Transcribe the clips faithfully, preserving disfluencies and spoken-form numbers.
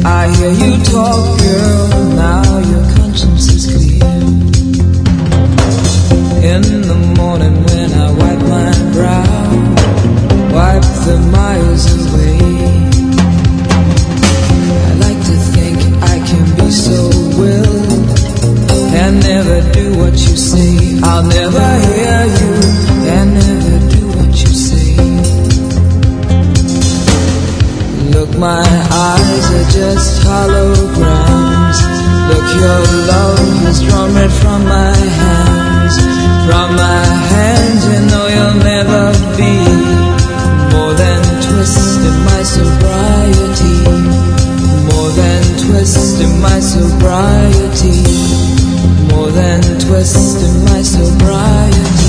I hear you talk, girl, now your conscience is clear. In the morning when I wipe my brow, wipe the miles away, I like to think I can be so willed and never do what you say. I'll never hear you and never do what you say. Look, my eyes are just holograms. Look, your love has drawn red from my hands. From my hands, you know you'll never be more than twist in my sobriety. More than twist in my sobriety. More than twist in my sobriety.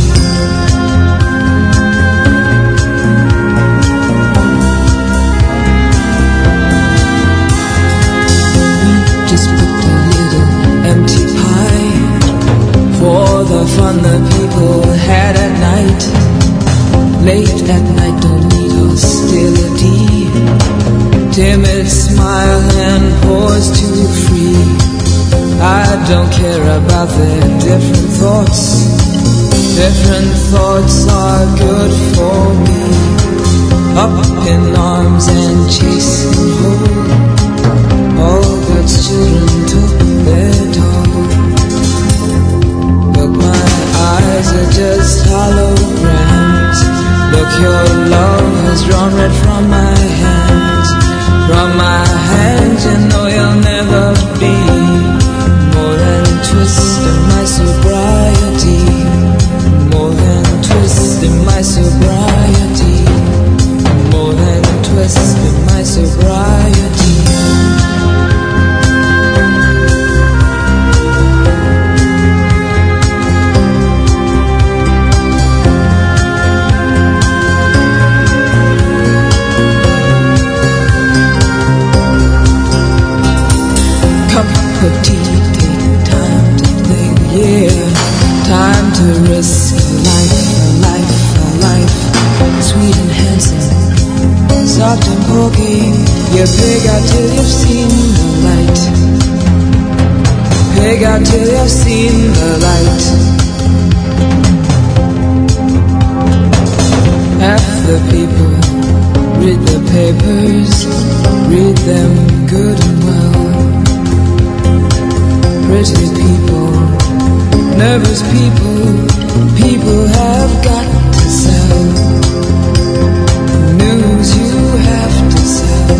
Just put a little empty pie for the fun the people had at night. Late at night, don't need hostility. Timid smile and pause too free. I don't care about their different thoughts. Different thoughts are good for me. Up in arms and chasing home. All God's children took their toll. Look, my eyes are just holograms. Look, your love has drawn red from my hands. From my hands, you know you'll never be more than twist in my sobriety. More than twist in my sobriety. More than twist in my sobriety. Cup of tea, take time to think, yeah. Time to risk a life, a life, a life. Sweet and handsome, soft and pokey. You pig out till you've seen the light. Pig out till you've seen the light. Half the people read the papers, read them good and well. Pretty people, nervous people, people have got to sell. News you have to sell.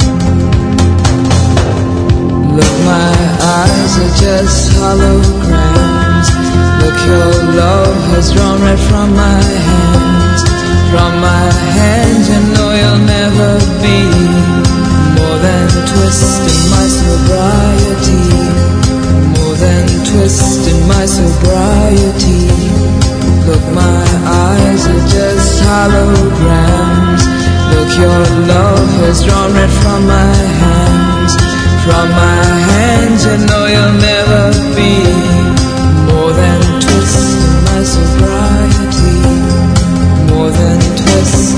Look, my eyes are just holograms. Look, your love has drawn red from my hands. From my hands, you know you'll never be more than twist in my sobriety. More than twist in my sobriety. Look, my eyes are just holograms. Look, your love has drawn red from my hands. From my hands, you know you'll never be more than twist in my sobriety. More than twist